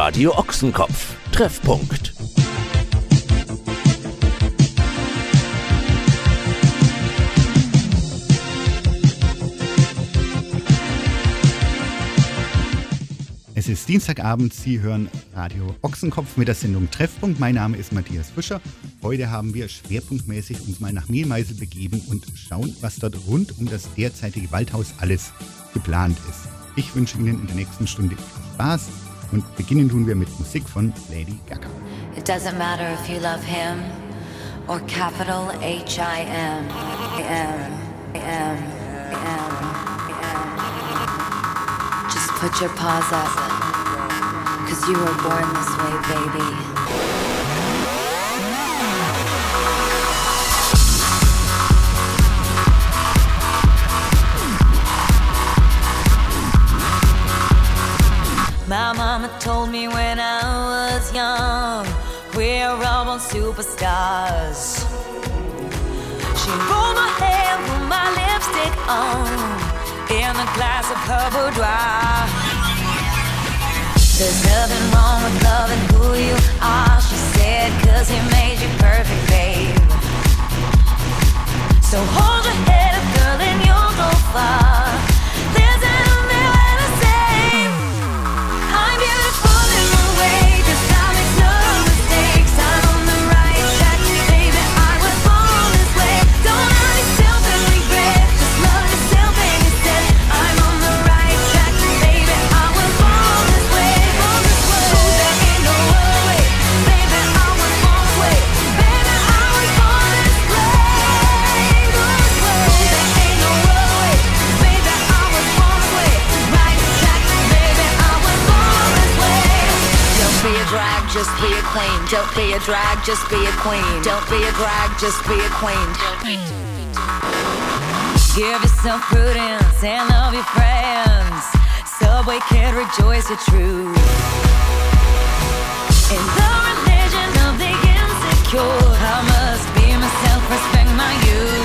Radio Ochsenkopf. Treffpunkt. Es ist Dienstagabend, Sie hören Radio Ochsenkopf mit der Sendung Treffpunkt. Mein Name ist Matthias Fischer. Heute haben wir schwerpunktmäßig uns mal nach Mehlmeisel begeben und schauen, was dort rund um das derzeitige Waldhaus alles geplant ist. Ich wünsche Ihnen in der nächsten Stunde viel Spaß und beginnen tun wir mit Musik von Lady Gaga. It doesn't matter if you love him or capital H-I-M. Just put your paws up, 'cause you were born this way, baby. My mama told me when I was young, we're all born superstars. She rolled my hair, put my lipstick on, in a glass of her boudoir. There's nothing wrong with loving who you are, she said, 'cause he made you perfect, babe. So hold your head up, girl, and you'll go far. There's nothing left to say. I'm beautiful in my way, 'cause I make no mistakes. I'm on the right track, baby, I was born this way. Don't hurt yourself and regret, just love yourself and you said I'm on the right track, baby, I was born this way. Oh, there ain't no other way, baby, I was born this way. Baby, I was born this way. There ain't no other way, baby, I was born this way. Right track, baby, I was born this way. Don't be a drag, just be a queen. Don't be a drag, just be a queen. Don't be a drag, just be a queen. Give yourself prudence and love your friends. Subway kid, rejoice your truth. In the religion of the insecure, I must be myself, respect my youth.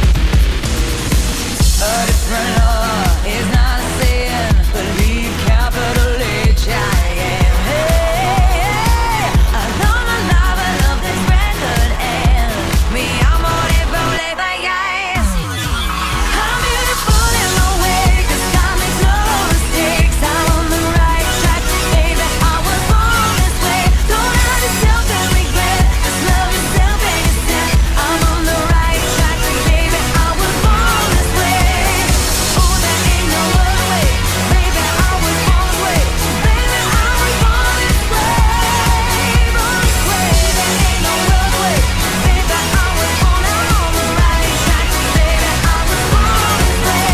A different law is not a sin. Believe capital H-I-M. Hey, I love my life, I love this record, and me, I'm on it, rolling by eyes. I'm beautiful in my way, 'cause I make no mistakes. I'm on the right track, baby, I was born this way. Don't hurt yourself and regret, just love yourself and you said I'm on the right track, baby, I was born this way. Oh, there ain't no other way, baby, I was born this way. Baby, I was born this way. There ain't no other way, baby, I was born, I'm on the right track, baby, I was born this way.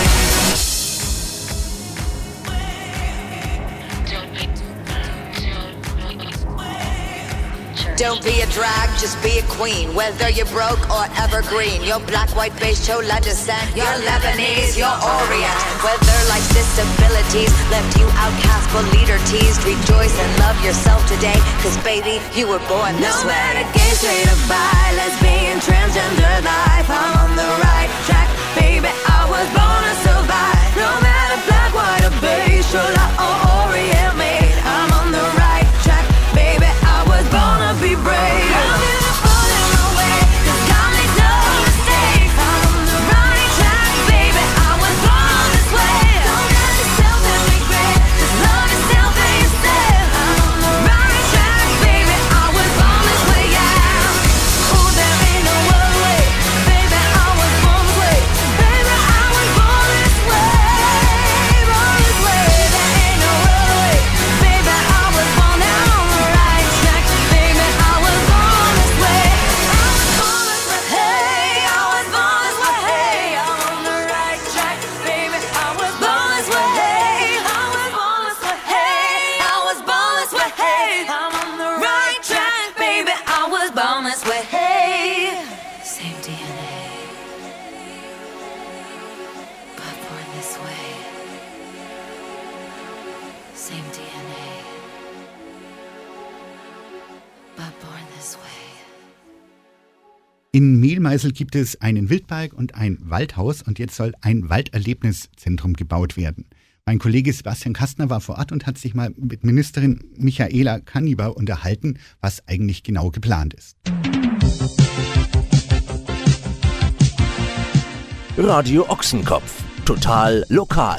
Don't be a drag, just be a queen. Whether you're broke or evergreen, you're black, white, beige, chola descent, you're Lebanese, you're Orient. Whether life's disabilities left you outcast but leader teased, rejoice and love yourself today, 'cause baby, you were born this way. No matter gay, straight or bi, lesbian, transgender life, I'm on the right track, baby, I was born to survive. No matter black, white or beige, chola or Orient made, I'm on the right track, baby, I was born to be brave. I'm beautiful in my way, 'cause God made no mistakes. I'm on the right track, baby, I was born this way. Don't hurt yourself and regret, just love yourself and you said I'm on the right track, baby, I was born this way, yeah. Oh, there ain't no other way, baby, I was born this way. Baby, I was born this way, born this way. There ain't no other way, baby, I was born, I'm on the right track, baby, I was born this way. I was born this way, hey, I was born this way, hey, I'm on the right track, baby, I was born this way, hey, I was born this way, hey, I was born this way, hey, I'm on the right track, baby, I was born this way, hey. Same DNA, but born this way. Same DNA, but born this way. In Mehlmeisel gibt es einen Wildpark und ein Waldhaus und jetzt soll ein Walderlebniszentrum gebaut werden. Mein Kollege Sebastian Kastner war vor Ort und hat sich mal mit Ministerin Michaela Kanniber unterhalten, was eigentlich genau geplant ist. Radio Ochsenkopf. Total lokal.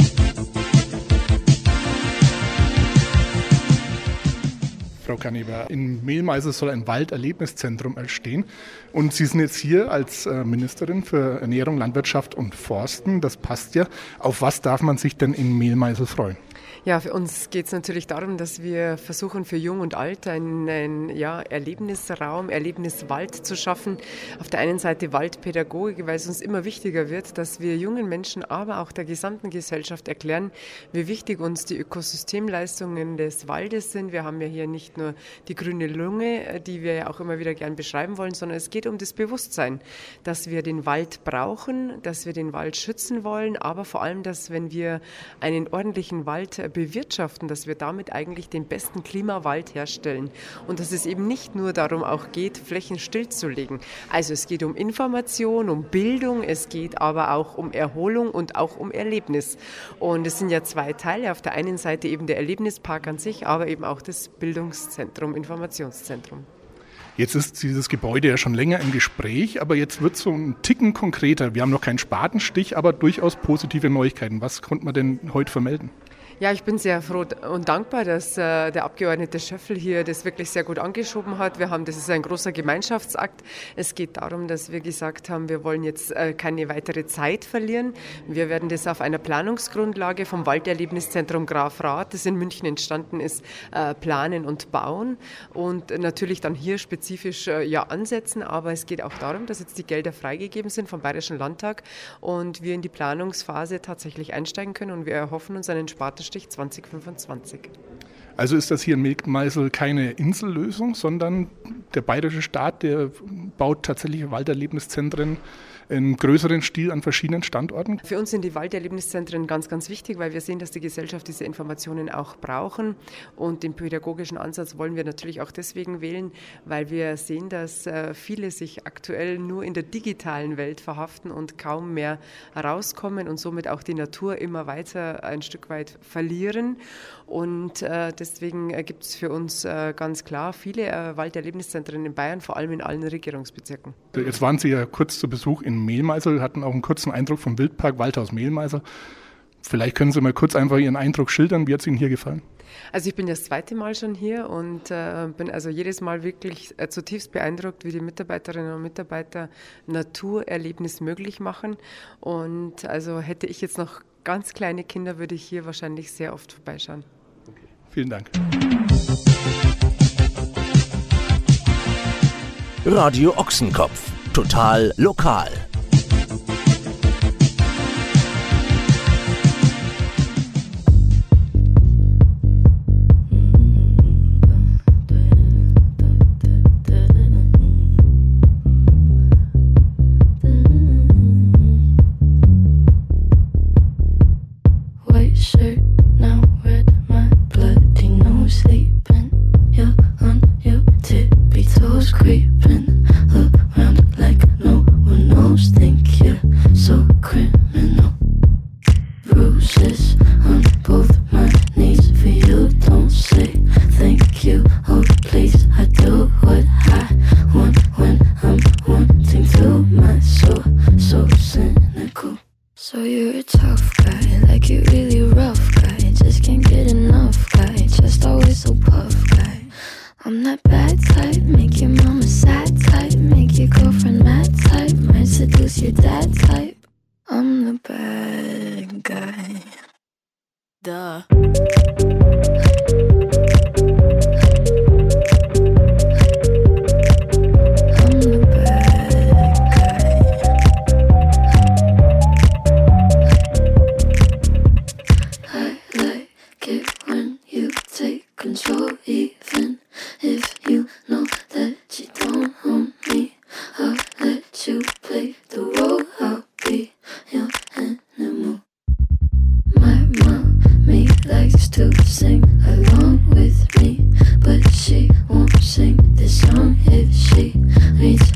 Frau Kanniber, in Mehlmeisel soll ein Walderlebniszentrum entstehen. Und Sie sind jetzt hier als Ministerin für Ernährung, Landwirtschaft und Forsten. Das passt ja. Auf was darf man sich denn in Mehlmeisel freuen? Ja, für uns geht es natürlich darum, dass wir versuchen, für Jung und Alt einen Erlebnisraum, Erlebniswald zu schaffen. Auf der einen Seite Waldpädagogik, weil es uns immer wichtiger wird, dass wir jungen Menschen, aber auch der gesamten Gesellschaft erklären, wie wichtig uns die Ökosystemleistungen des Waldes sind. Wir haben ja hier nicht nur die grüne Lunge, die wir ja auch immer wieder gern beschreiben wollen, sondern es geht um das Bewusstsein, dass wir den Wald brauchen, dass wir den Wald schützen wollen, aber vor allem, dass wenn wir einen ordentlichen Wald bewirtschaften, dass wir damit eigentlich den besten Klimawald herstellen und dass es eben nicht nur darum auch geht, Flächen stillzulegen. Also es geht um Information, um Bildung, es geht aber auch um Erholung und auch um Erlebnis. Und es sind ja zwei Teile, auf der einen Seite eben der Erlebnispark an sich, aber eben auch das Bildungszentrum, Informationszentrum. Jetzt ist dieses Gebäude ja schon länger im Gespräch, aber jetzt wird es so ein Ticken konkreter. Wir haben noch keinen Spatenstich, aber durchaus positive Neuigkeiten. Was konnte man denn heute vermelden? Ja, ich bin sehr froh und dankbar, dass der Abgeordnete Schöffel hier das wirklich sehr gut angeschoben hat. Das ist ein großer Gemeinschaftsakt. Es geht darum, dass wir gesagt haben, wir wollen jetzt keine weitere Zeit verlieren. Wir werden das auf einer Planungsgrundlage vom Walderlebniszentrum Grafrath, das in München entstanden ist, planen und bauen und natürlich dann hier spezifisch ansetzen. Aber es geht auch darum, dass jetzt die Gelder freigegeben sind vom Bayerischen Landtag und wir in die Planungsphase tatsächlich einsteigen können und wir erhoffen uns einen Spatenstich 2025. Also ist das hier in Mehlmeisel keine Insellösung, sondern der bayerische Staat, der baut tatsächlich Walderlebniszentren in größeren Stil an verschiedenen Standorten? Für uns sind die Walderlebniszentren ganz, ganz wichtig, weil wir sehen, dass die Gesellschaft diese Informationen auch brauchen. Und den pädagogischen Ansatz wollen wir natürlich auch deswegen wählen, weil wir sehen, dass viele sich aktuell nur in der digitalen Welt verhaften und kaum mehr rauskommen und somit auch die Natur immer weiter ein Stück weit verlieren. Und deswegen gibt es für uns ganz klar viele Walderlebniszentren in Bayern, vor allem in allen Regierungsbezirken. Jetzt waren Sie ja kurz zu Besuch in Mehlmeisel, hatten auch einen kurzen Eindruck vom Wildpark Waldhaus Mehlmeisel. Vielleicht können Sie mal kurz einfach Ihren Eindruck schildern. Wie hat es Ihnen hier gefallen? Also ich bin das zweite Mal schon hier und bin also jedes Mal wirklich zutiefst beeindruckt, wie die Mitarbeiterinnen und Mitarbeiter Naturerlebnis möglich machen. Und also hätte ich jetzt noch ganz kleine Kinder, würde ich hier wahrscheinlich sehr oft vorbeischauen. Okay. Vielen Dank. Radio Ochsenkopf. Total lokal.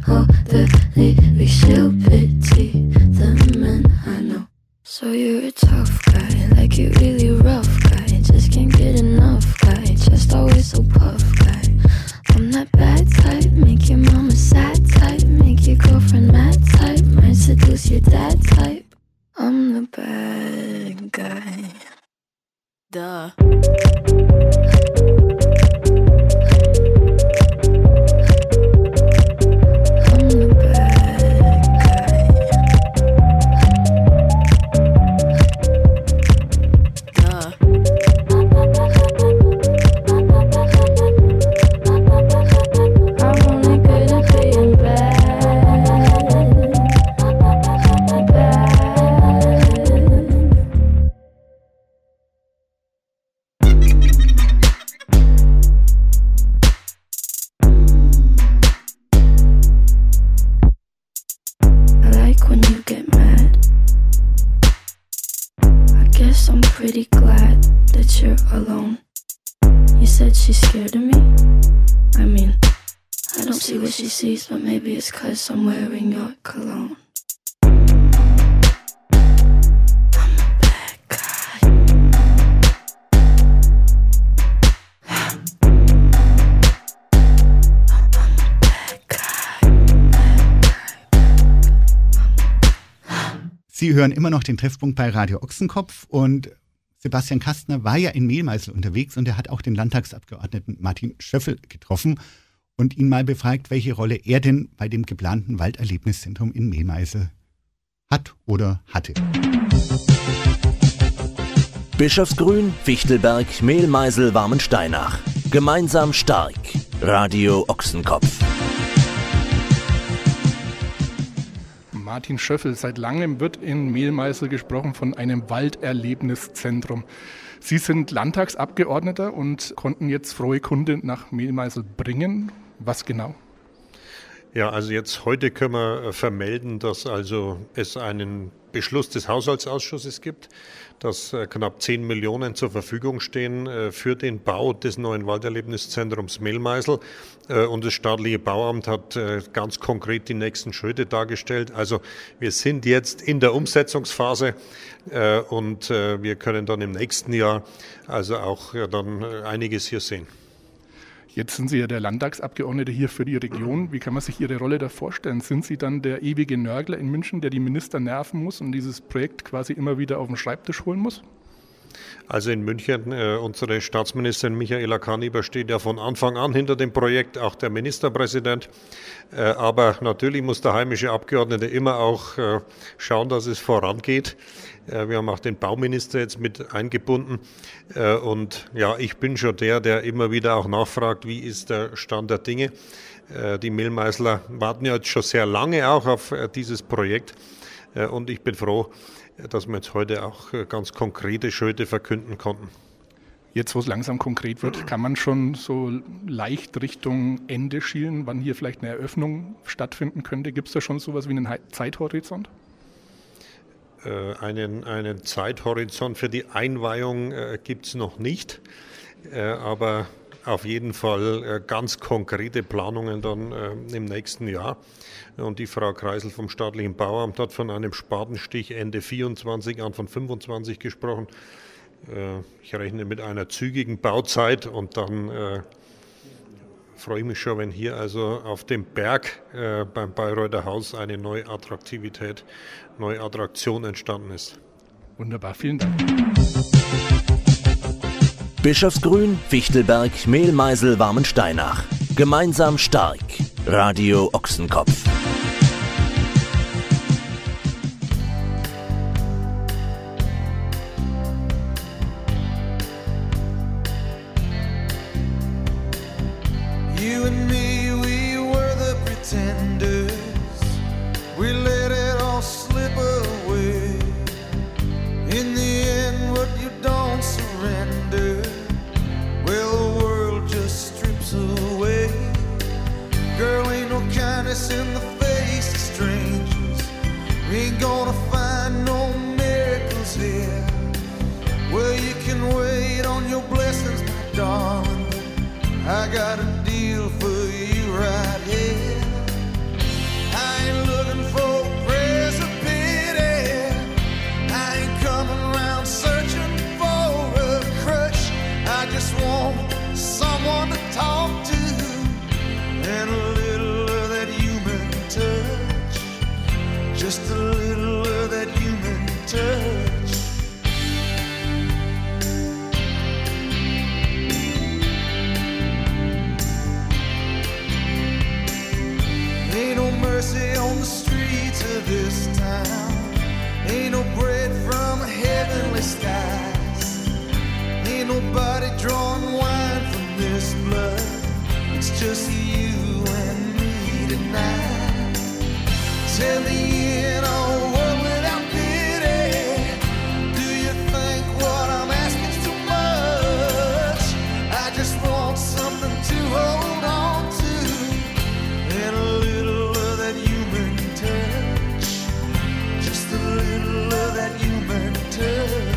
So you're a tough guy, like you really rough guy. Just can't get enough guy, just always so puff guy. I'm that bad type, make your mama sad type, make your girlfriend mad type, might seduce your dad type. I'm the bad guy. Duh. Pretty glad that you're alone. You said she's scared of me? I mean, I don't see what she sees, but maybe it's 'cause I'm wearing your cologne. Sie hören immer noch den Treffpunkt bei Radio Ochsenkopf und Sebastian Kastner war ja in Mehlmeisel unterwegs und er hat auch den Landtagsabgeordneten Martin Schöffel getroffen und ihn mal befragt, welche Rolle er denn bei dem geplanten Walderlebniszentrum in Mehlmeisel hat oder hatte. Bischofsgrün, Fichtelberg, Mehlmeisel, Warmensteinach. Gemeinsam stark. Radio Ochsenkopf. Martin Schöffel, seit langem wird in Mehlmeisel gesprochen von einem Walderlebniszentrum. Sie sind Landtagsabgeordneter und konnten jetzt frohe Kunde nach Mehlmeisel bringen. Was genau? Ja, also jetzt heute können wir vermelden, dass also es einen Beschluss des Haushaltsausschusses gibt, dass knapp 10 Millionen zur Verfügung stehen für den Bau des neuen Walderlebniszentrums Mehlmeisel. Und das staatliche Bauamt hat ganz konkret die nächsten Schritte dargestellt. Also wir sind jetzt in der Umsetzungsphase und wir können dann im nächsten Jahr also auch dann einiges hier sehen. Jetzt sind Sie ja der Landtagsabgeordnete hier für die Region. Wie kann man sich Ihre Rolle da vorstellen? Sind Sie dann der ewige Nörgler in München, der die Minister nerven muss und dieses Projekt quasi immer wieder auf den Schreibtisch holen muss? Also in München, unsere Staatsministerin Michaela Kaniber steht ja von Anfang an hinter dem Projekt, auch der Ministerpräsident. Aber natürlich muss der heimische Abgeordnete immer auch schauen, dass es vorangeht. Wir haben auch den Bauminister jetzt mit eingebunden. Und ja, ich bin schon der immer wieder auch nachfragt, wie ist der Stand der Dinge. Die Mehlmeisler warten ja jetzt schon sehr lange auch auf dieses Projekt. Und ich bin froh, dass wir jetzt heute auch ganz konkrete Schritte verkünden konnten. Jetzt, wo es langsam konkret wird, kann man schon so leicht Richtung Ende schielen, wann hier vielleicht eine Eröffnung stattfinden könnte? Gibt es da schon sowas wie einen Zeithorizont? Einen Zeithorizont für die Einweihung gibt es noch nicht, aber auf jeden Fall ganz konkrete Planungen dann im nächsten Jahr. Und die Frau Kreisel vom staatlichen Bauamt hat von einem Spatenstich Ende 24, Anfang 25 gesprochen. Ich rechne mit einer zügigen Bauzeit und dann freue ich mich schon, wenn hier also auf dem Berg beim Bayreuther Haus eine neue Attraktion entstanden ist. Wunderbar, vielen Dank. Bischofsgrün, Fichtelberg, Mehlmeisel, Warmensteinach. Gemeinsam stark. Radio Ochsenkopf. You and me, we were the pretenders. We let it all slip away. In the end, what you don't surrender, well, the world just strips away. Girl, ain't no kindness in the face of strangers. We ain't gonna find no miracles here. Well, you can wait on your blessings, my darling. I got a deal for you right here. I ain't looking for prayers of pity. I ain't coming round just you and me tonight. Tell me in a world without pity, do you think what I'm asking too much? I just want something to hold on to, and a little of that human touch, just a little of that human touch.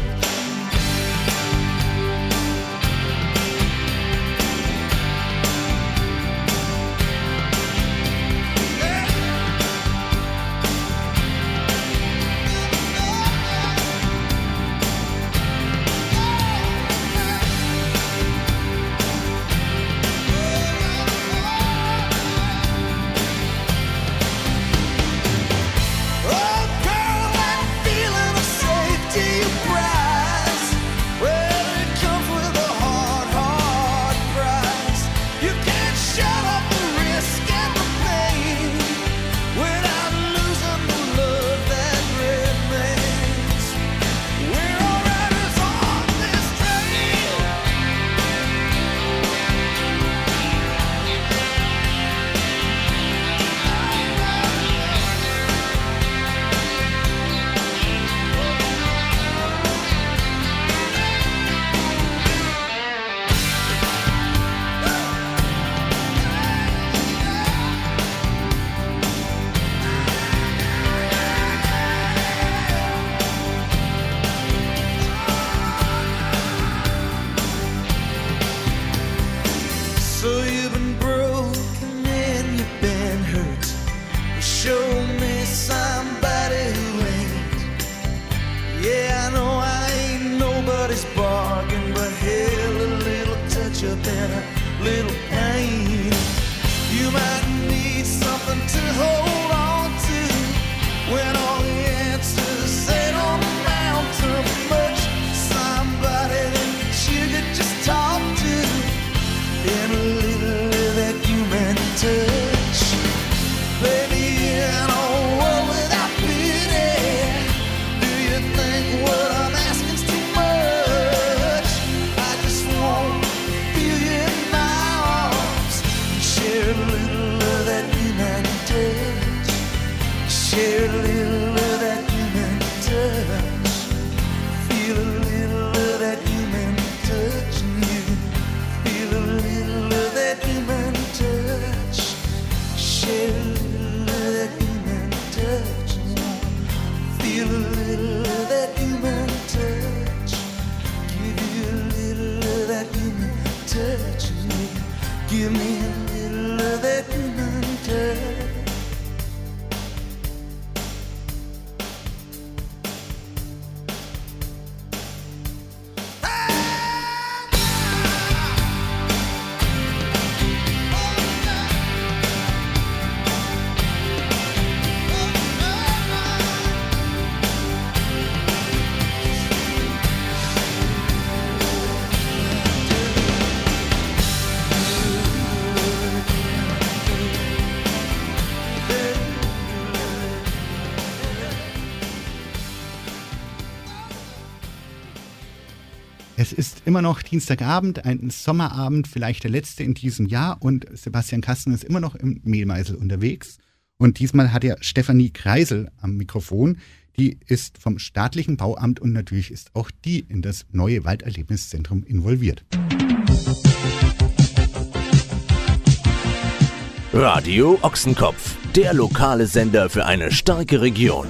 So you've been broken and you've been hurt. You show me somebody who ain't. Yeah, I know I ain't nobody's bargain, but hell, a little touch up and a little pain. You might need something to hold on to when all the answers say don't amount to much. Somebody that you could just talk to, and a little of that human touch. Baby, in a world without pity, do you think what I'm asking's too much? I just want to feel you in my arms, share a little of that human touch, share a little of that human touch, feel a little of that human touch in you. Feel a little of that human touch, share a little of that human touch. Feel a little of that human touch, give you a little of that human touch. Give me a little of that human touch. Es ist immer noch Dienstagabend, ein Sommerabend, vielleicht der letzte in diesem Jahr, und Sebastian Kasten ist immer noch im Mehlmeisel unterwegs. Und diesmal hat er Stefanie Kreisel am Mikrofon. Die ist vom staatlichen Bauamt und natürlich ist auch die in das neue Walderlebniszentrum involviert. Radio Ochsenkopf, der lokale Sender für eine starke Region.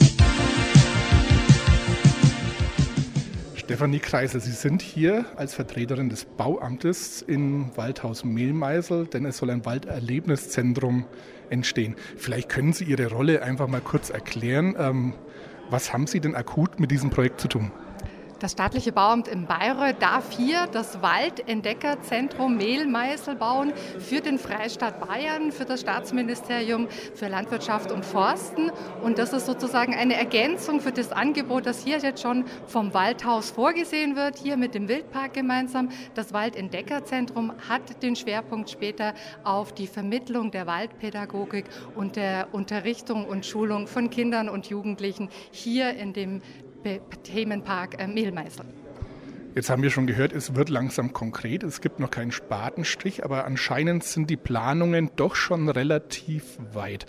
Stefanie Kreisel, Sie sind hier als Vertreterin des Bauamtes in Waldhaus Mehlmeisel, denn es soll ein Walderlebniszentrum entstehen. Vielleicht können Sie Ihre Rolle einfach mal kurz erklären. Was haben Sie denn akut mit diesem Projekt zu tun? Das staatliche Bauamt in Bayreuth darf hier das Waldentdeckerzentrum Mehlmeisel bauen für den Freistaat Bayern, für das Staatsministerium für Landwirtschaft und Forsten. Und das ist sozusagen eine Ergänzung für das Angebot, das hier jetzt schon vom Waldhaus vorgesehen wird, hier mit dem Wildpark gemeinsam. Das Waldentdeckerzentrum hat den Schwerpunkt später auf die Vermittlung der Waldpädagogik und der Unterrichtung und Schulung von Kindern und Jugendlichen hier in dem Themenpark Mehlmeisel. Jetzt haben wir schon gehört, es wird langsam konkret, es gibt noch keinen Spatenstich, aber anscheinend sind die Planungen doch schon relativ weit.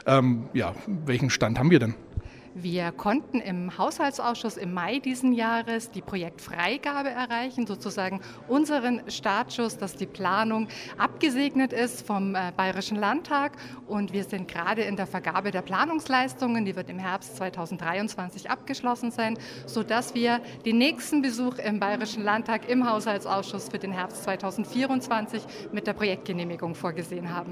Welchen Stand haben wir denn? Wir konnten im Haushaltsausschuss im Mai diesen Jahres die Projektfreigabe erreichen, sozusagen unseren Startschuss, dass die Planung abgesegnet ist vom Bayerischen Landtag. Und wir sind gerade in der Vergabe der Planungsleistungen, die wird im Herbst 2023 abgeschlossen sein, sodass wir den nächsten Besuch im Bayerischen Landtag im Haushaltsausschuss für den Herbst 2024 mit der Projektgenehmigung vorgesehen haben.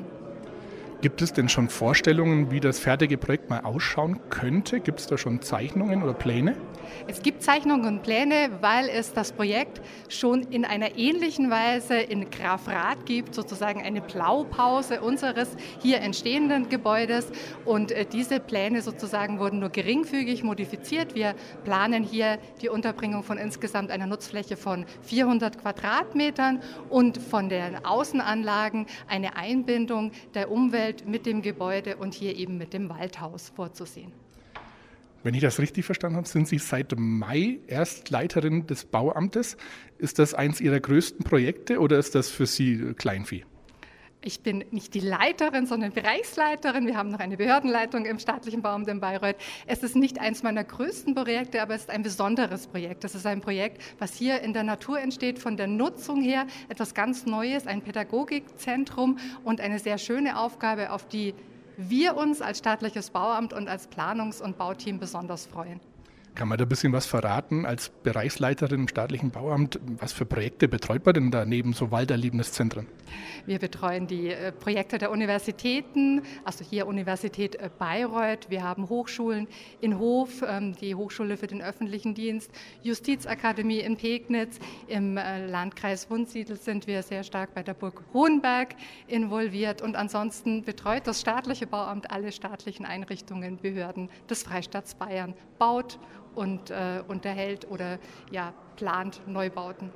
Gibt es denn schon Vorstellungen, wie das fertige Projekt mal ausschauen könnte? Gibt es da schon Zeichnungen oder Pläne? Es gibt Zeichnungen und Pläne, weil es das Projekt schon in einer ähnlichen Weise in Grafrath gibt, sozusagen eine Blaupause unseres hier entstehenden Gebäudes. Und diese Pläne sozusagen wurden nur geringfügig modifiziert. Wir planen hier die Unterbringung von insgesamt einer Nutzfläche von 400 Quadratmetern und von den Außenanlagen eine Einbindung der Umwelt mit dem Gebäude und hier eben mit dem Waldhaus vorzusehen. Wenn ich das richtig verstanden habe, sind Sie seit Mai erst Leiterin des Bauamtes. Ist das eins Ihrer größten Projekte oder ist das für Sie Kleinvieh? Ich bin nicht die Leiterin, sondern Bereichsleiterin. Wir haben noch eine Behördenleitung im staatlichen Bauamt in Bayreuth. Es ist nicht eins meiner größten Projekte, aber es ist ein besonderes Projekt. Das ist ein Projekt, was hier in der Natur entsteht, von der Nutzung her etwas ganz Neues, ein Pädagogikzentrum und eine sehr schöne Aufgabe, auf die wir uns als staatliches Bauamt und als Planungs- und Bauteam besonders freuen. Kann man da ein bisschen was verraten als Bereichsleiterin im staatlichen Bauamt? Was für Projekte betreut man denn da neben so Walderlebniszentren? Wir betreuen die Projekte der Universitäten, also hier Universität Bayreuth. Wir haben Hochschulen in Hof, die Hochschule für den öffentlichen Dienst, Justizakademie in Pegnitz. Im Landkreis Wunsiedel sind wir sehr stark bei der Burg Hohenberg involviert. Und ansonsten betreut das staatliche Bauamt alle staatlichen Einrichtungen, Behörden des Freistaats Bayern, baut und unterhält oder plant Neubauten.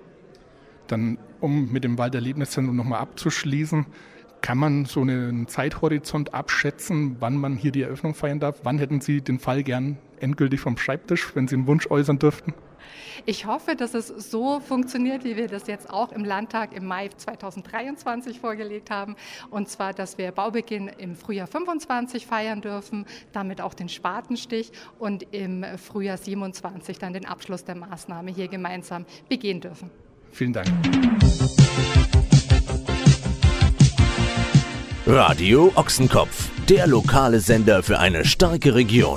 Dann, um mit dem Walderlebniszentrum nochmal abzuschließen, kann man so einen Zeithorizont abschätzen, wann man hier die Eröffnung feiern darf? Wann hätten Sie den Fall gern endgültig vom Schreibtisch, wenn Sie einen Wunsch äußern dürften? Ich hoffe, dass es so funktioniert, wie wir das jetzt auch im Landtag im Mai 2023 vorgelegt haben. Und zwar, dass wir Baubeginn im Frühjahr 25 feiern dürfen, damit auch den Spatenstich und im Frühjahr 27 dann den Abschluss der Maßnahme hier gemeinsam begehen dürfen. Vielen Dank. Radio Ochsenkopf, der lokale Sender für eine starke Region.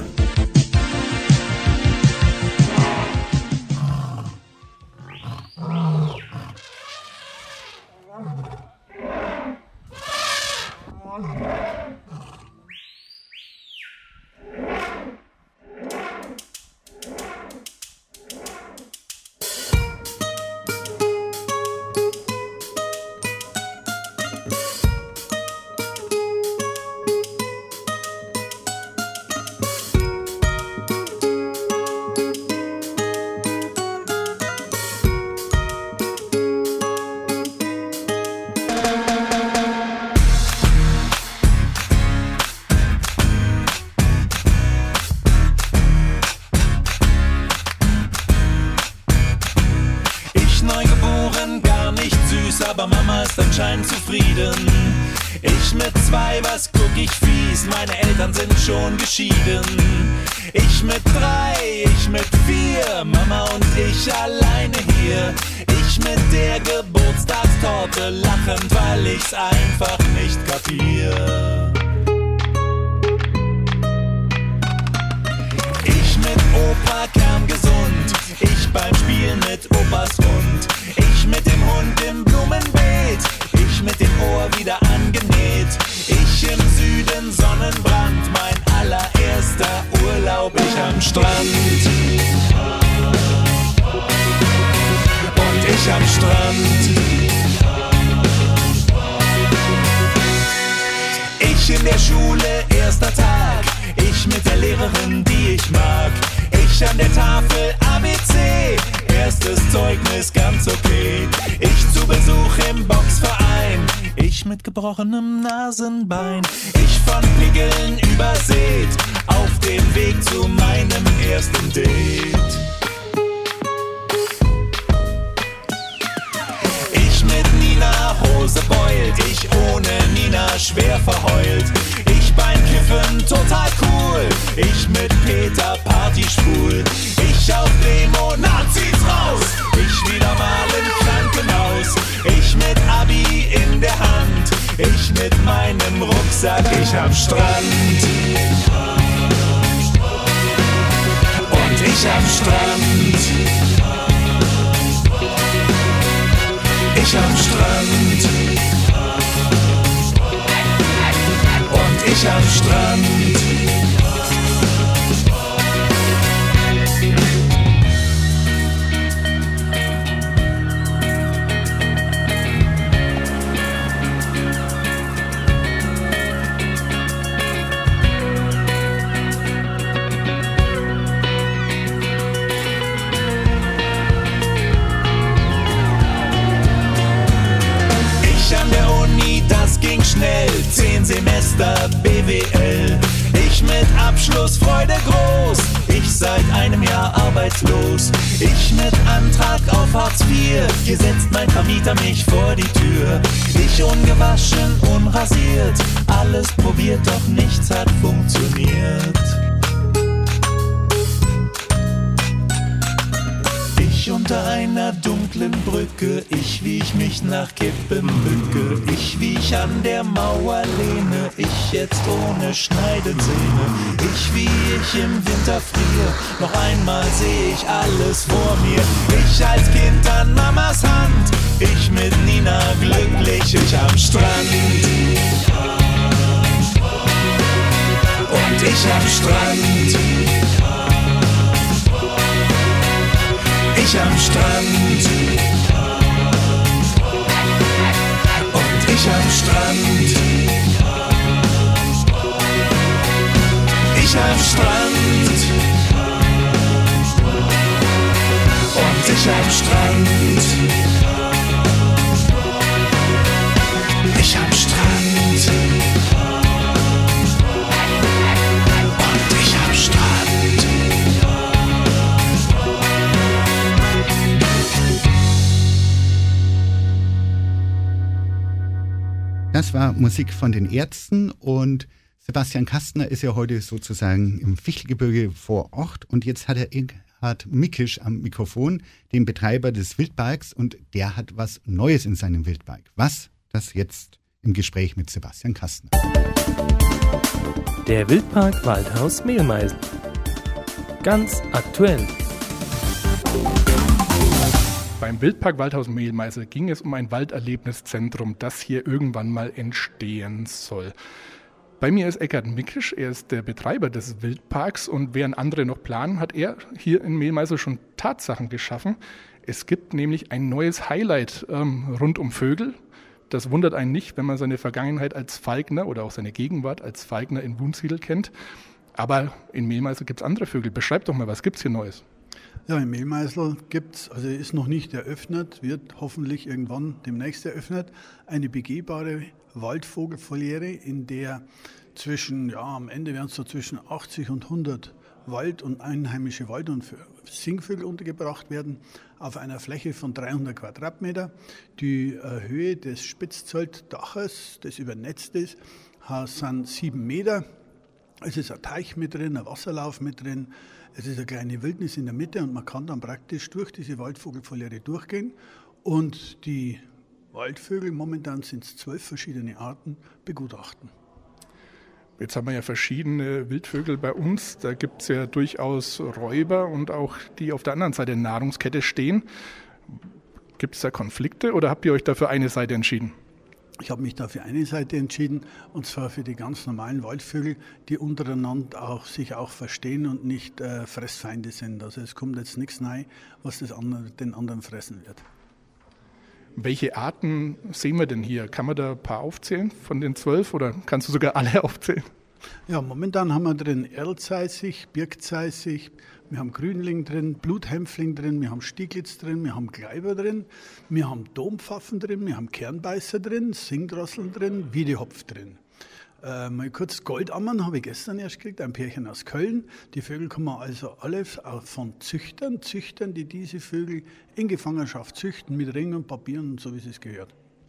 aber Mama ist anscheinend zufrieden. Ich mit 2, was guck ich fies, meine Eltern sind schon geschieden. Ich mit 3, ich mit 4, Mama und ich alleine hier. Ich mit der Geburtstagstorte lachend, weil ich's einfach nicht kapier. Ich mit Opa kerngesund, ich beim Spielen mit Opas Hund. Ich mit dem Hund im Blumenbeet, ich mit dem Ohr wieder angenäht. Ich im Süden Sonnenbrand, mein allererster Urlaub, ich am Strand. Und ich am Strand. Ich in der Schule, erster Tag, ich mit der Lehrerin, die ich mag. Ich an der Tafel ABC, erstes Zeugnis ganz okay. Ich zu Besuch im Boxverein, ich mit gebrochenem Nasenbein. Ich von Pickeln übersät, auf dem Weg zu meinem ersten Date. immer schwer verheult. Ich beim Kiffen total cool, ich mit Peter Party schwul. Ich auf Demo, Nazis raus, ich wieder mal im Krankenhaus. Ich mit Abi in der Hand, ich mit meinem Rucksack, ich am Strand. Und ich am Strand. Ich am Strand. Und ich am Strand. Ging schnell, 10 Semester BWL. Ich mit Abschlussfreude groß, ich seit einem Jahr arbeitslos. Ich mit Antrag auf Hartz IV, hier setzt mein Vermieter mich vor die Tür. Ich ungewaschen, unrasiert, alles probiert, doch nichts hat funktioniert. Ich unter einer dunklen Brücke, ich wie ich mich nach Kippen bücke, ich wie ich an der Mauer lehne, ich jetzt ohne Schneidezähne, ich wie ich im Winter friere, noch einmal seh ich alles vor mir, ich als Kind an Mamas Hand, ich mit Nina glücklich, ich am Strand. Und ich am Strand. Ich am Strand. Und ich am Strand. Ich am Strand. Und ich am Strand. Ich am Strand. Und ich am Strand. Das war Musik von den Ärzten und Sebastian Kastner ist ja heute sozusagen im Fichtelgebirge vor Ort und jetzt hat er Erhard Mickisch am Mikrofon, den Betreiber des Wildparks, und der hat was Neues in seinem Wildpark. Was? Das jetzt im Gespräch mit Sebastian Kastner. Der Wildpark Waldhaus Mehlmeisel. Ganz aktuell. Beim Wildpark Waldhaus Mehlmeisel ging es um ein Walderlebniszentrum, das hier irgendwann mal entstehen soll. Bei mir ist Erhard Mickisch, er ist der Betreiber des Wildparks, und während andere noch planen, hat er hier in Mehlmeisel schon Tatsachen geschaffen. Es gibt nämlich ein neues Highlight rund um Vögel. Das wundert einen nicht, wenn man seine Vergangenheit als Falkner oder auch seine Gegenwart als Falkner in Wunsiedel kennt. Aber in Mehlmeisel gibt es andere Vögel. Beschreib doch mal, was gibt es hier Neues? Ja, in Mehlmeisel gibt es, also ist noch nicht eröffnet, wird hoffentlich irgendwann demnächst eröffnet, eine begehbare Waldvogelvoliere, in der am Ende werden es so zwischen 80 und 100 Wald- und einheimische Wald- und Singvögel untergebracht werden, auf einer Fläche von 300 Quadratmeter. Die Höhe des Spitzzeltdaches, das übernetzt ist, sind 7 Meter. Es ist ein Teich mit drin, ein Wasserlauf mit drin. Es ist eine kleine Wildnis in der Mitte und man kann dann praktisch durch diese Waldvogelvoliere durchgehen und die Waldvögel, momentan sind es 12 verschiedene Arten, begutachten. Jetzt haben wir ja verschiedene Wildvögel bei uns. Da gibt es ja durchaus Räuber und auch die auf der anderen Seite der Nahrungskette stehen. Gibt es da Konflikte oder habt ihr euch da für eine Seite entschieden? Ich habe mich da für eine Seite entschieden, und zwar für die ganz normalen Waldvögel, die untereinander sich auch verstehen und nicht Fressfeinde sind. Also es kommt jetzt nichts rein, was den anderen fressen wird. Welche Arten sehen wir denn hier? Kann man da ein paar aufzählen von den 12 oder kannst du sogar alle aufzählen? Ja, momentan haben wir drin Erlzeisig, Birkzeisig, wir haben Grünling drin, Bluthämpfling drin, wir haben Stieglitz drin, wir haben Gleiber drin, wir haben Dompfaffen drin, wir haben Kernbeißer drin, Singdrosseln drin, Wiedehopf drin. Mal kurz Goldammern habe ich gestern erst gekriegt, ein Pärchen aus Köln. Die Vögel kommen also alle von Züchtern, die diese Vögel in Gefangenschaft züchten, mit Ring und Papieren und so, wie es gehört.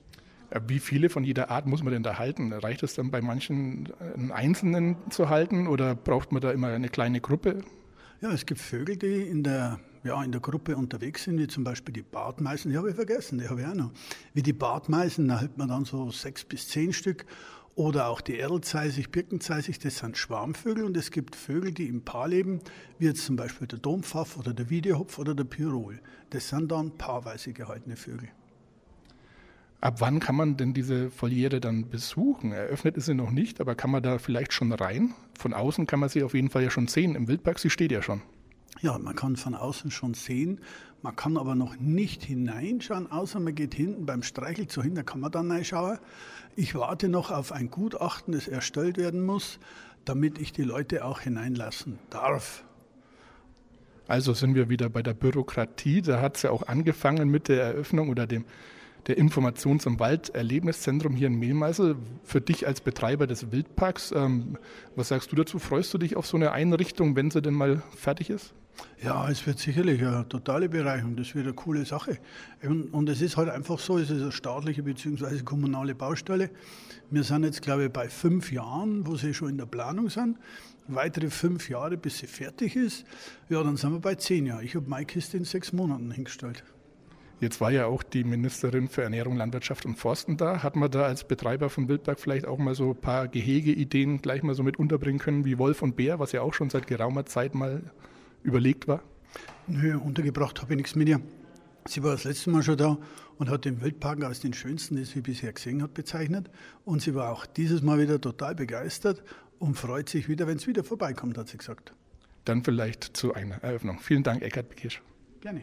Wie viele von jeder Art muss man denn da halten? Reicht es dann bei manchen einen Einzelnen zu halten oder braucht man da immer eine kleine Gruppe? Ja, es gibt Vögel, die in der Gruppe unterwegs sind, wie zum Beispiel die Bartmeisen. Die habe ich vergessen, die habe ich auch noch. Wie die Bartmeisen, da hält man dann so 6 bis 10 Stück. Oder auch die Erlzeisig, Birkenzeisig, das sind Schwarmvögel. Und es gibt Vögel, die im Paar leben, wie jetzt zum Beispiel der Dompfaff oder der Wiedehopf oder der Pirol. Das sind dann paarweise gehaltene Vögel. Ab wann kann man denn diese Voliere dann besuchen? Eröffnet ist sie noch nicht, aber kann man da vielleicht schon rein? Von außen kann man sie auf jeden Fall ja schon sehen. Im Wildpark, sie steht ja schon. Ja, man kann von außen schon sehen. Man kann aber noch nicht hineinschauen, außer man geht hinten beim Streichelzoo hin, da kann man dann reinschauen. Ich warte noch auf ein Gutachten, das erstellt werden muss, damit ich die Leute auch hineinlassen darf. Also sind wir wieder bei der Bürokratie. Da hat es ja auch angefangen mit der Eröffnung oder der Informations- und Walderlebniszentrum hier in Mehlmeisel. Für dich als Betreiber des Wildparks, was sagst du dazu? Freust du dich auf so eine Einrichtung, wenn sie denn mal fertig ist? Ja, es wird sicherlich eine totale Bereicherung. Das wird eine coole Sache. Und es ist halt einfach so, es ist eine staatliche bzw. kommunale Baustelle. Wir sind jetzt, glaube ich, bei 5 Jahren, wo sie schon in der Planung sind. Weitere 5 Jahre, bis sie fertig ist. Ja, dann sind wir bei 10 Jahren. Ich habe meine Kiste in 6 Monaten hingestellt. Jetzt war ja auch die Ministerin für Ernährung, Landwirtschaft und Forsten da. Hat man da als Betreiber von Wildpark vielleicht auch mal so ein paar Gehegeideen gleich mal so mit unterbringen können, wie Wolf und Bär, was ja auch schon seit geraumer Zeit mal überlegt war? Nö, untergebracht habe ich nichts mit ihr. Sie war das letzte Mal schon da und hat den Wildpark als den schönsten, den sie bisher gesehen hat, bezeichnet. Und sie war auch dieses Mal wieder total begeistert und freut sich wieder, wenn es wieder vorbeikommt, hat sie gesagt. Dann vielleicht zu einer Eröffnung. Vielen Dank, Eckhard Bekirsch. Gerne.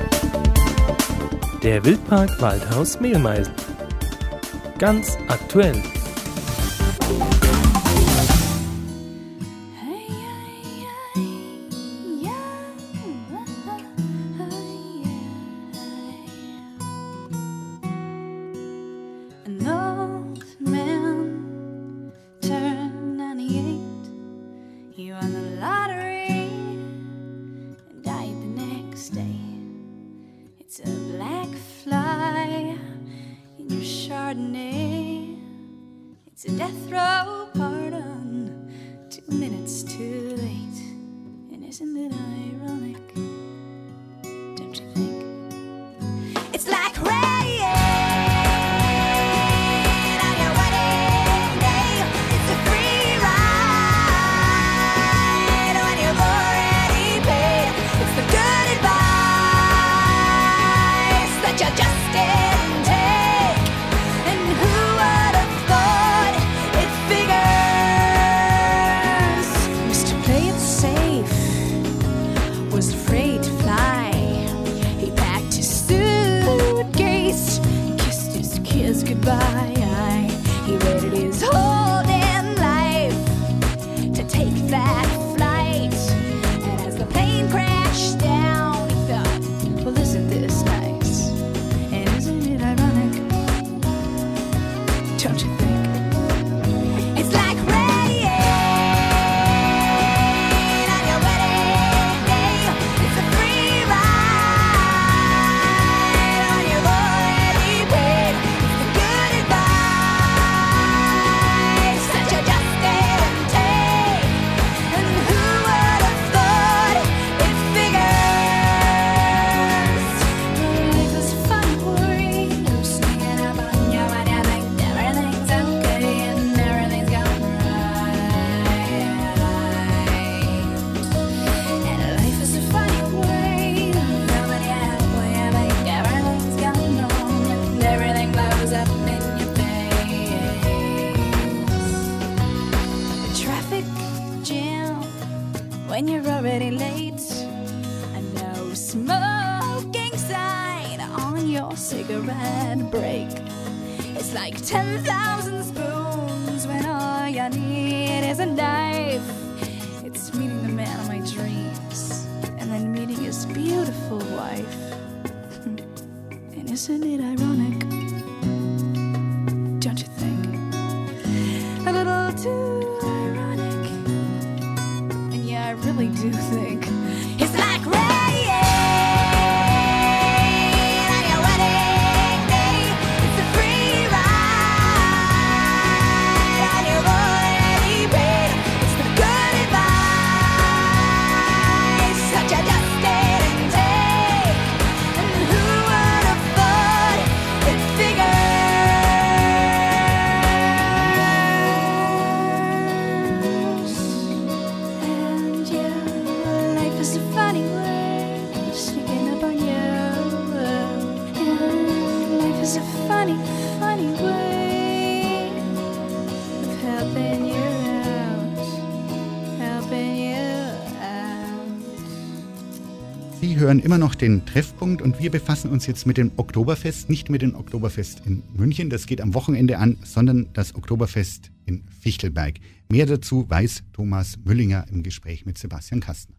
Der Wildpark Waldhaus Mehlmeisel. Ganz aktuell. It's a death row pardon, 2 minutes too late. And isn't it ironic? Don't you think? It's like rain on your wedding day. It's a free ride when you've already paid. It's the good advice that you just didn't take. And who would have thought it figures? Mr. Play It Safe was afraid to fly. He packed his suitcase, kissed his kids goodbye. He waited his whole damn life to take that flight. And as the plane crashed down, he thought, well, isn't this nice? And isn't it ironic? Don't you think? It's like rain on your wedding day. It's a free ride when you've already paid. It's the good advice that you just didn't take. And who would have thought it figures? Life is fun for you, sneaking up on you when you think everything's okay and everything's gone right. And life is a funny way, coming halfway, I think everything's gone wrong and everything blows up in your face. The traffic jam when you're already late. A no smoking sign on your cigarette break. It's like 10,000 spoons when all you need is a knife. It's meeting the man of my dreams and then meeting his beautiful wife. And isn't it ironic? Don't you think? A little too ironic. And yeah, I really do think it's like rain on your wedding day. It's a free ride hören immer noch den Treffpunkt und wir befassen uns jetzt mit dem Oktoberfest, nicht mit dem Oktoberfest in München, das geht am Wochenende an, sondern das Oktoberfest in Fichtelberg. Mehr dazu weiß Thomas Müllinger im Gespräch mit Sebastian Kastner.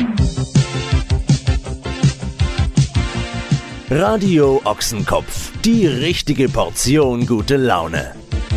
Radio Ochsenkopf, die richtige Portion gute Laune.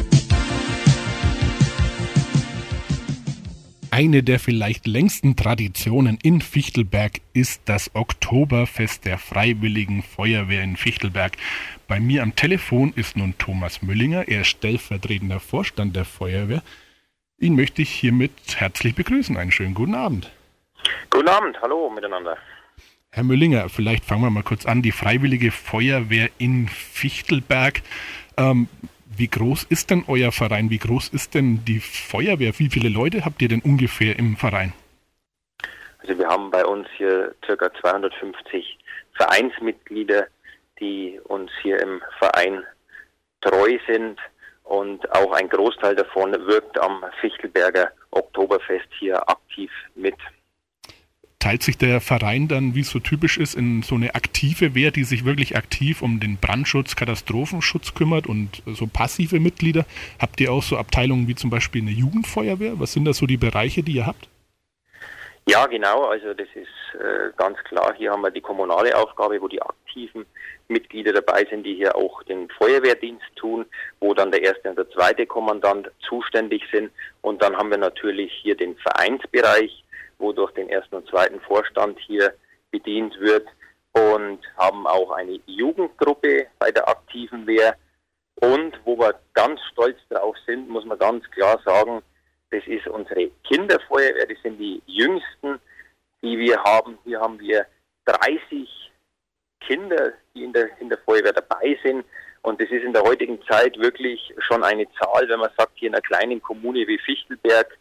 Eine der vielleicht längsten Traditionen in Fichtelberg ist das Oktoberfest der Freiwilligen Feuerwehr in Fichtelberg. Bei mir am Telefon ist nun Thomas Müllinger, er ist stellvertretender Vorstand der Feuerwehr. Ihn möchte ich hiermit herzlich begrüßen. Einen schönen guten Abend. Guten Abend, hallo miteinander. Herr Müllinger, vielleicht fangen wir mal kurz an. Die Freiwillige Feuerwehr in Fichtelberg. Wie groß ist denn euer Verein? Wie groß ist denn die Feuerwehr? Wie viele Leute habt ihr denn ungefähr im Verein? Also wir haben bei uns hier ca. 250 Vereinsmitglieder, die uns hier im Verein treu sind und auch ein Großteil davon wirkt am Fichtelberger Oktoberfest hier aktiv mit. Teilt sich der Verein dann, wie es so typisch ist, in so eine aktive Wehr, die sich wirklich aktiv um den Brandschutz, Katastrophenschutz kümmert und so passive Mitglieder? Habt ihr auch so Abteilungen wie zum Beispiel eine Jugendfeuerwehr? Was sind da so die Bereiche, die ihr habt? Ja, genau. Also das ist ganz klar. Hier haben wir die kommunale Aufgabe, wo die aktiven Mitglieder dabei sind, die hier auch den Feuerwehrdienst tun, wo dann der erste und der zweite Kommandant zuständig sind. Und dann haben wir natürlich hier den Vereinsbereich, wo durch den ersten und zweiten Vorstand hier bedient wird, und haben auch eine Jugendgruppe bei der aktiven Wehr. Und wo wir ganz stolz drauf sind, muss man ganz klar sagen, das ist unsere Kinderfeuerwehr, das sind die jüngsten, die wir haben. Hier haben wir 30 Kinder, die in der Feuerwehr dabei sind. Und das ist in der heutigen Zeit wirklich schon eine Zahl, wenn man sagt, hier in einer kleinen Kommune wie Fichtelberg,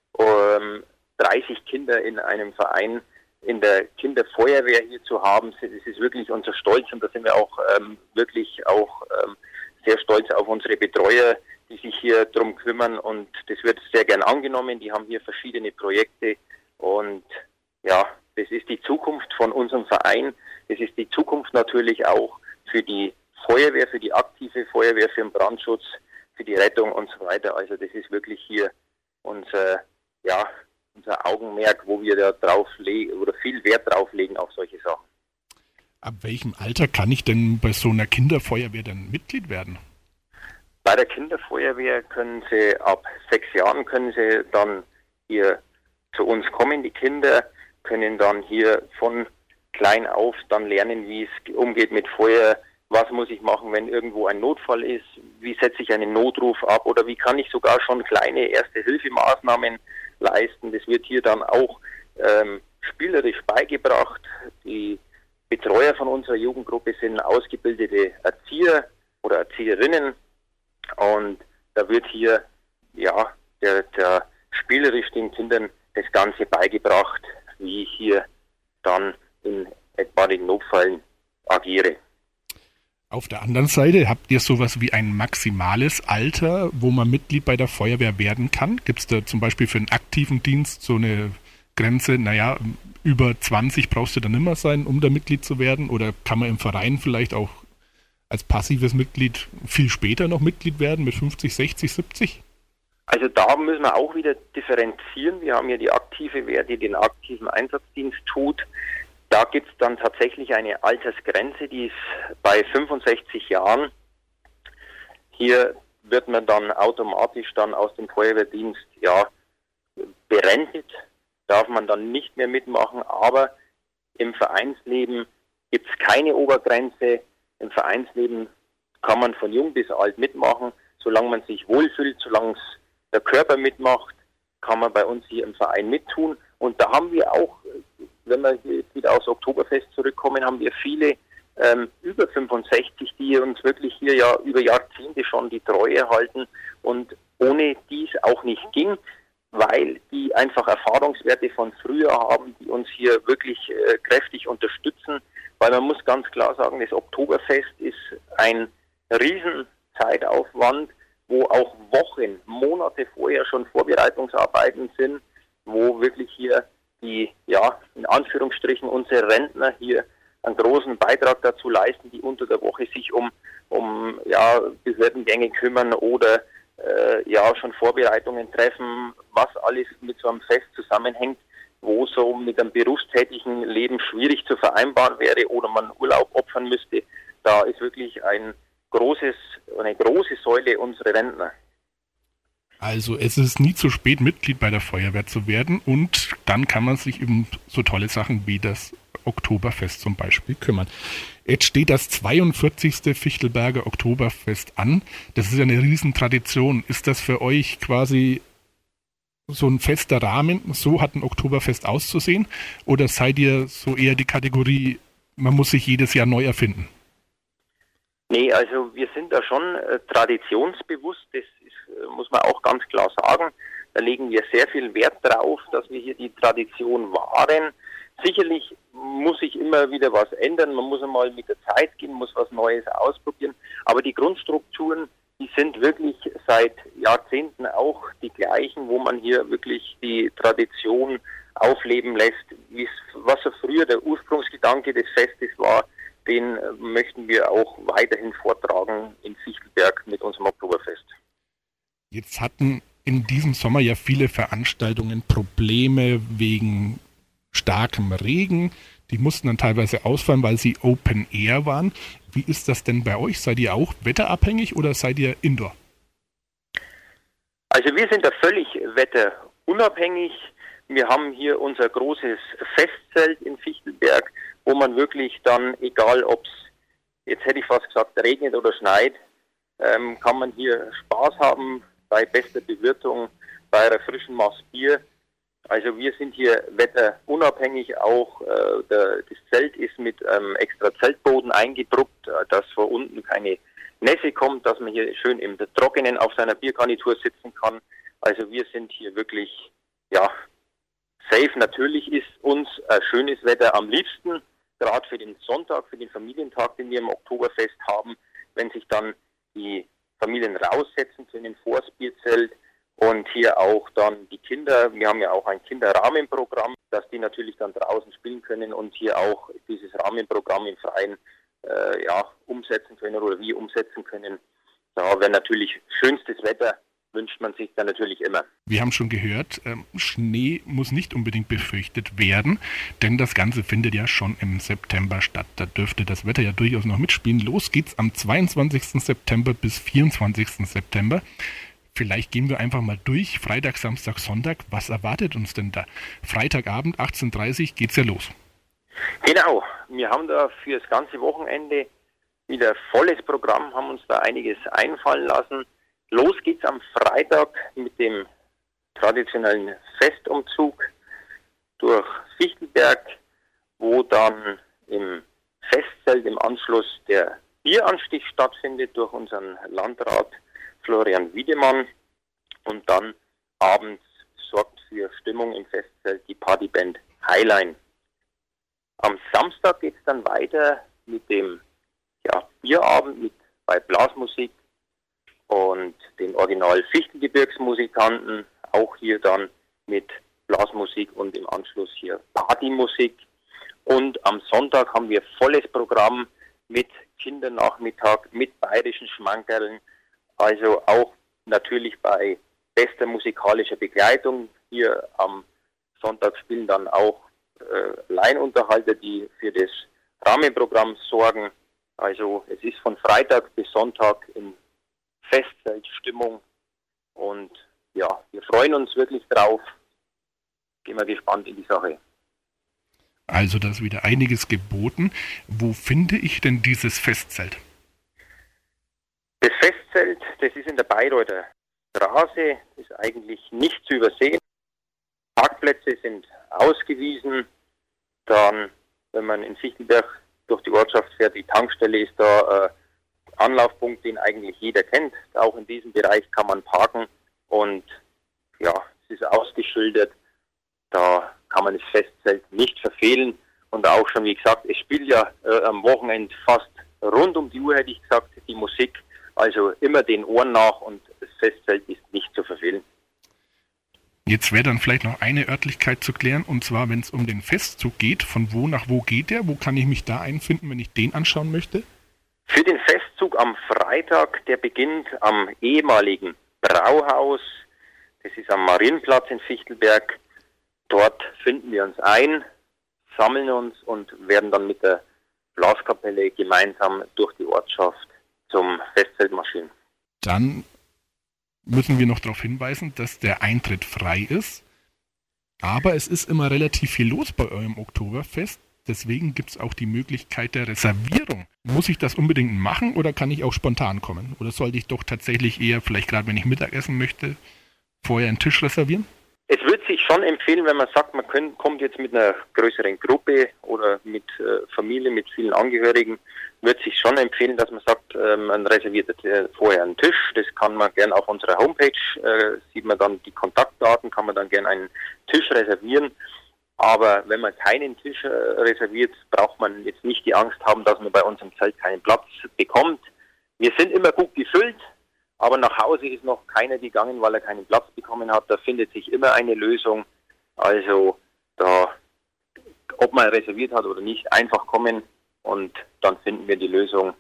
30 Kinder in einem Verein in der Kinderfeuerwehr hier zu haben, das ist wirklich unser Stolz, und da sind wir auch wirklich auch sehr stolz auf unsere Betreuer, die sich hier drum kümmern, und das wird sehr gern angenommen. Die haben hier verschiedene Projekte, und ja, das ist die Zukunft von unserem Verein. Das ist die Zukunft natürlich auch für die Feuerwehr, für die aktive Feuerwehr, für den Brandschutz, für die Rettung und so weiter. Also das ist wirklich hier unser Augenmerk, wo wir da drauf legen oder viel Wert drauf legen auf solche Sachen. Ab welchem Alter kann ich denn bei so einer Kinderfeuerwehr dann Mitglied werden? Bei der Kinderfeuerwehr können Sie ab 6 Jahren können Sie dann hier zu uns kommen. Die Kinder können dann hier von klein auf dann lernen, wie es umgeht mit Feuer. Was muss ich machen, wenn irgendwo ein Notfall ist? Wie setze ich einen Notruf ab? Oder wie kann ich sogar schon kleine Erste-Hilfe-Maßnahmen leisten? Das wird hier dann auch spielerisch beigebracht. Die Betreuer von unserer Jugendgruppe sind ausgebildete Erzieher oder Erzieherinnen. Und da wird hier der spielerisch den Kindern das Ganze beigebracht, wie ich hier dann in etwaigen Notfällen agiere. Auf der anderen Seite habt ihr sowas wie ein maximales Alter, wo man Mitglied bei der Feuerwehr werden kann? Gibt es da zum Beispiel für einen aktiven Dienst so eine Grenze, über 20 brauchst du dann immer sein, um da Mitglied zu werden? Oder kann man im Verein vielleicht auch als passives Mitglied viel später noch Mitglied werden, mit 50, 60, 70? Also da müssen wir auch wieder differenzieren. Wir haben ja die aktive Wehr, die den aktiven Einsatzdienst tut. Da gibt es dann tatsächlich eine Altersgrenze, die ist bei 65 Jahren. Hier wird man dann automatisch dann aus dem Feuerwehrdienst berentet, darf man dann nicht mehr mitmachen, aber im Vereinsleben gibt es keine Obergrenze. Im Vereinsleben kann man von jung bis alt mitmachen, solange man sich wohlfühlt, solange der Körper mitmacht, kann man bei uns hier im Verein mittun. Und da haben wir auch, wenn wir jetzt wieder aufs Oktoberfest zurückkommen, haben wir viele über 65, die uns wirklich hier ja über Jahrzehnte schon die Treue halten und ohne dies auch nicht ging, weil die einfach Erfahrungswerte von früher haben, die uns hier wirklich kräftig unterstützen. Weil man muss ganz klar sagen, das Oktoberfest ist ein Riesenzeitaufwand, wo auch Wochen, Monate vorher schon Vorbereitungsarbeiten sind, wo wirklich hier die, ja, in Anführungsstrichen unsere Rentner hier einen großen Beitrag dazu leisten, die unter der Woche sich um Behördengänge kümmern oder schon Vorbereitungen treffen, was alles mit so einem Fest zusammenhängt, wo so mit einem berufstätigen Leben schwierig zu vereinbaren wäre oder man Urlaub opfern müsste. Da ist wirklich eine große Säule unsere Rentner. Also es ist nie zu spät, Mitglied bei der Feuerwehr zu werden und dann kann man sich um so tolle Sachen wie das Oktoberfest zum Beispiel kümmern. Jetzt steht das 42. Fichtelberger Oktoberfest an. Das ist ja eine Riesentradition. Ist das für euch quasi so ein fester Rahmen, so hat ein Oktoberfest auszusehen? Oder seid ihr so eher die Kategorie, man muss sich jedes Jahr neu erfinden? Nee, also wir sind da schon traditionsbewusst, das muss man auch ganz klar sagen. Da legen wir sehr viel Wert drauf, dass wir hier die Tradition wahren. Sicherlich muss sich immer wieder was ändern, man muss einmal mit der Zeit gehen, muss was Neues ausprobieren, aber die Grundstrukturen, die sind wirklich seit Jahrzehnten auch die gleichen, wo man hier wirklich die Tradition aufleben lässt. Was so früher der Ursprungsgedanke des Festes war, den möchten wir auch weiterhin vortragen in Fichtelberg mit unserem Oktoberfest. Jetzt hatten in diesem Sommer ja viele Veranstaltungen Probleme wegen starkem Regen. Die mussten dann teilweise ausfallen, weil sie Open Air waren. Wie ist das denn bei euch? Seid ihr auch wetterabhängig oder seid ihr Indoor? Also wir sind da völlig wetterunabhängig. Wir haben hier unser großes Festzelt in Fichtelberg, wo man wirklich dann, egal ob es, jetzt hätte ich fast gesagt, regnet oder schneit, kann man hier Spaß haben bei bester Bewirtung, bei einer frischen Maß Bier. Also wir sind hier wetterunabhängig auch. Das Zelt ist mit extra Zeltboden eingedruckt, dass von unten keine Nässe kommt, dass man hier schön im Trockenen auf seiner Biergarnitur sitzen kann. Also wir sind hier wirklich, safe. Natürlich ist uns schönes Wetter am liebsten, gerade für den Sonntag, für den Familientag, den wir im Oktoberfest haben, wenn sich dann die Familien raussetzen können vors Bierzelt und hier auch dann die Kinder, wir haben ja auch ein Kinderrahmenprogramm, dass die natürlich dann draußen spielen können und hier auch dieses Rahmenprogramm im Freien umsetzen können oder wie umsetzen können. Da wäre natürlich schönstes Wetter, wünscht man sich dann natürlich immer. Wir haben schon gehört, Schnee muss nicht unbedingt befürchtet werden, denn das Ganze findet ja schon im September statt. Da dürfte das Wetter ja durchaus noch mitspielen. Los geht's am 22. September bis 24. September. Vielleicht gehen wir einfach mal durch. Freitag, Samstag, Sonntag. Was erwartet uns denn da? Freitagabend, 18:30 Uhr, geht's ja los. Genau. Wir haben da für das ganze Wochenende wieder volles Programm, haben uns da einiges einfallen lassen. Los geht's am Freitag mit dem traditionellen Festumzug durch Fichtelberg, wo dann im Festzelt im Anschluss der Bieranstich stattfindet durch unseren Landrat Florian Wiedemann und dann abends sorgt für Stimmung im Festzelt die Partyband Highline. Am Samstag geht's dann weiter mit dem Bierabend bei Blasmusik und den Original Fichtelgebirgsmusikanten, auch hier dann mit Blasmusik und im Anschluss hier Partymusik. Und am Sonntag haben wir volles Programm mit Kindernachmittag, mit bayerischen Schmankerln, also auch natürlich bei bester musikalischer Begleitung. Hier am Sonntag spielen dann auch Laienunterhalter, die für das Rahmenprogramm sorgen. Also es ist von Freitag bis Sonntag in Festzeltstimmung und wir freuen uns wirklich drauf. Gehen wir gespannt in die Sache. Also da ist wieder einiges geboten. Wo finde ich denn dieses Festzelt? Das Festzelt, das ist in der Bayreuther Straße, ist eigentlich nicht zu übersehen. Parkplätze sind ausgewiesen. Dann, wenn man in Fichtelberg durch die Ortschaft fährt, die Tankstelle ist da Anlaufpunkt, den eigentlich jeder kennt. Auch in diesem Bereich kann man parken und es ist ausgeschildert. Da kann man das Festzelt nicht verfehlen. Und auch schon, wie gesagt, es spielt ja am Wochenende fast rund um die Uhr, hätte ich gesagt, die Musik. Also immer den Ohren nach und das Festzelt ist nicht zu verfehlen. Jetzt wäre dann vielleicht noch eine Örtlichkeit zu klären, und zwar, wenn es um den Festzug geht, von wo nach wo geht der? Wo kann ich mich da einfinden, wenn ich den anschauen möchte? Für den Festzug am Freitag, der beginnt am ehemaligen Brauhaus. Das ist am Marienplatz in Fichtelberg. Dort finden wir uns ein, sammeln uns und werden dann mit der Blaskapelle gemeinsam durch die Ortschaft zum Festzelt marschieren. Dann müssen wir noch darauf hinweisen, dass der Eintritt frei ist. Aber es ist immer relativ viel los bei eurem Oktoberfest. Deswegen gibt es auch die Möglichkeit der Reservierung. Muss ich das unbedingt machen oder kann ich auch spontan kommen? Oder sollte ich doch tatsächlich eher, vielleicht gerade wenn ich Mittagessen möchte, vorher einen Tisch reservieren? Es wird sich schon empfehlen, wenn man sagt, man kommt jetzt mit einer größeren Gruppe oder mit Familie, mit vielen Angehörigen, wird sich schon empfehlen, dass man sagt, man reserviert vorher einen Tisch. Das kann man gern auf unserer Homepage, sieht man dann die Kontaktdaten, kann man dann gern einen Tisch reservieren. Aber wenn man keinen Tisch reserviert, braucht man jetzt nicht die Angst haben, dass man bei uns im Zelt keinen Platz bekommt. Wir sind immer gut gefüllt, aber nach Hause ist noch keiner gegangen, weil er keinen Platz bekommen hat. Da findet sich immer eine Lösung. Also da, ob man reserviert hat oder nicht, einfach kommen und dann finden wir die Lösung.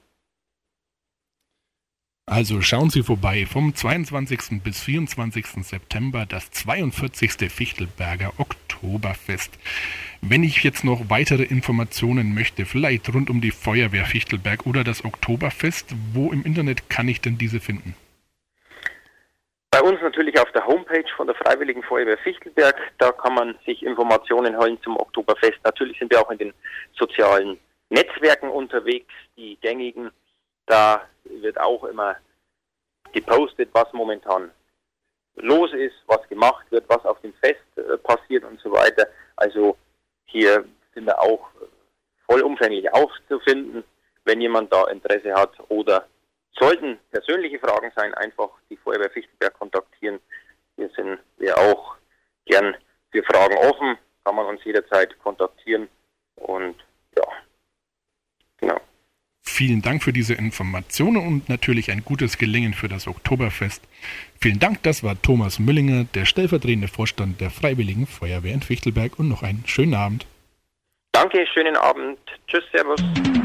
Also schauen Sie vorbei, vom 22. bis 24. September das 42. Fichtelberger Oktoberfest. Wenn ich jetzt noch weitere Informationen möchte, vielleicht rund um die Feuerwehr Fichtelberg oder das Oktoberfest, wo im Internet kann ich denn diese finden? Bei uns natürlich auf der Homepage von der Freiwilligen Feuerwehr Fichtelberg, da kann man sich Informationen holen zum Oktoberfest. Natürlich sind wir auch in den sozialen Netzwerken unterwegs, die gängigen. Da wird auch immer gepostet, was momentan los ist, was gemacht wird, was auf dem Fest passiert und so weiter. Also hier sind wir auch vollumfänglich aufzufinden, wenn jemand da Interesse hat oder sollten persönliche Fragen sein, einfach die Feuerwehr Fichtelberg kontaktieren. Hier sind wir auch gern für Fragen offen, kann man uns jederzeit kontaktieren und ja, genau. Vielen Dank für diese Informationen und natürlich ein gutes Gelingen für das Oktoberfest. Vielen Dank, das war Thomas Müllinger, der stellvertretende Vorstand der Freiwilligen Feuerwehr in Fichtelberg und noch einen schönen Abend. Danke, schönen Abend. Tschüss, servus.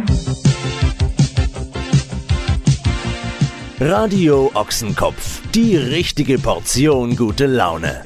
Radio Ochsenkopf, die richtige Portion gute Laune.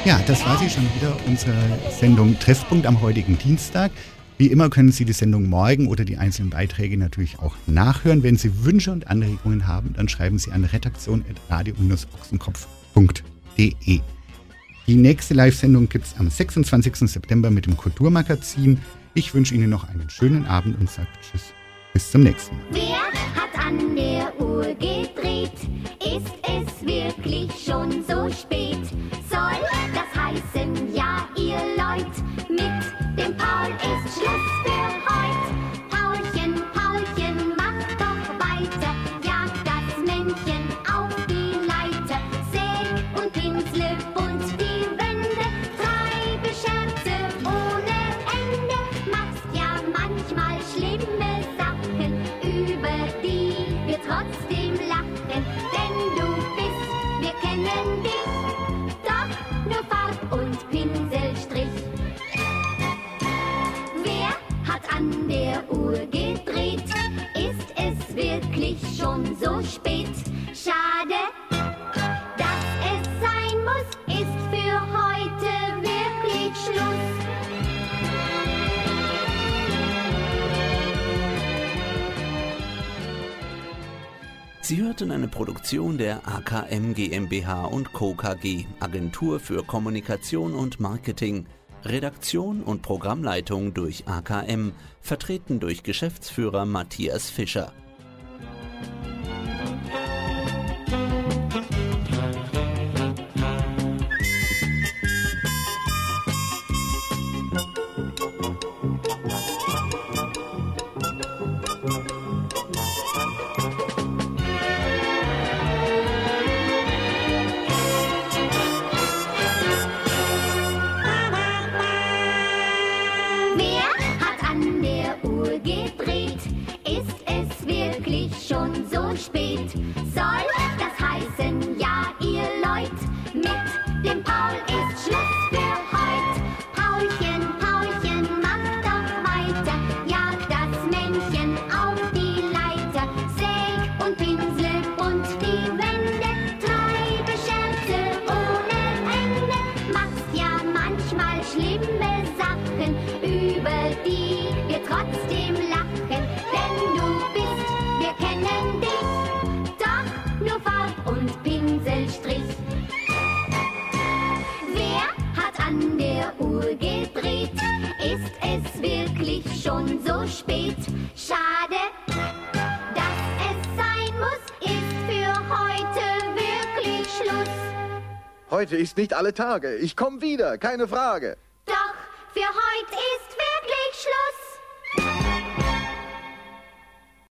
Ja, das war sie schon wieder, unsere Sendung Treffpunkt am heutigen Dienstag. Wie immer können Sie die Sendung morgen oder die einzelnen Beiträge natürlich auch nachhören. Wenn Sie Wünsche und Anregungen haben, dann schreiben Sie an redaktion@radio-ochsenkopf.de. Die nächste Live-Sendung gibt es am 26. September mit dem Kulturmagazin. Ich wünsche Ihnen noch einen schönen Abend und sage Tschüss. Bis zum nächsten Mal. Wer hat an der Uhr gedreht? Ist es wirklich schon so spät? Soll das heißen, ja, ihr Leut, mit dem Paul ist Schluss für heut. Paulchen, Paulchen, mach doch weiter, jag das Männchen auf die Leiter. Säg und pinsle bunt die Wände, treibe Scherze ohne Ende, machst ja manchmal schlimme Sachen, über die wir trotzdem lachen, denn du bist, wir kennen dich, doch nur Farb und Pinselstrich. Wer hat an der Uhr gedreht? Ist es wirklich schon so spät? Schade, dass es sein muss, ist für heute wirklich Schluss. Sie hörten eine Produktion der AKM GmbH und Co. KG, Agentur für Kommunikation und Marketing. Redaktion und Programmleitung durch AKM, vertreten durch Geschäftsführer Matthias Fischer. Wer hat an der Uhr gedreht? Ist es wirklich schon so spät? Soll das heißen, ja, ihr Leut, mit dem Paul ist Schluss für heut. Paulchen, Paulchen, mach doch weiter, jag das Männchen auf die Leiter. Säg und pinsle bunt die Wände, treibe Scherze ohne Ende, machst ja manchmal schlimme Sachen, über die wir trotzdem lachen, denn du bist, wir kennen dich, doch nur Farb und Pinselstrich. Wer hat an der Uhr gedreht? Ist es wirklich schon so spät? Schade, dass es sein muss, ist für heute wirklich Schluss. Heute ist nicht alle Tage. Ich komme wieder, keine Frage.